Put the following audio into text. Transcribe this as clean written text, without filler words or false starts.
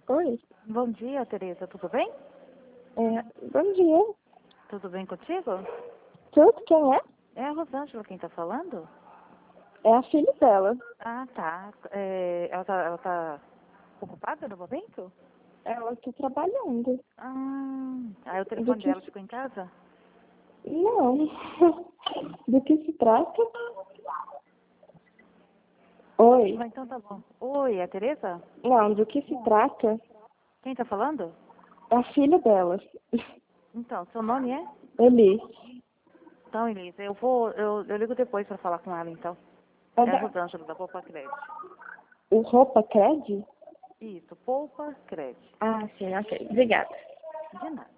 Oi, Bom dia, Tereza. Tudo bem? bom dia. Tudo bem contigo? Tudo, quem é? É a Rosângela quem tá falando? É a filha dela. Ah, tá. Ela tá ocupada no momento? Ela tá trabalhando. O Do telefone que dela ficou em casa? Não. Do que se trata? Oi. Então tá bom. Oi, é a Tereza? Não, do que se trata? Quem tá falando? É a filha dela. Então, seu nome é? Eli. Então, Elisa, eu ligo depois pra falar com ela, então. É a Rosângela, da Poupa Cred. O Roupa Cred? Isso, Poupa Cred. Ah, sim, ok. Obrigada. De nada.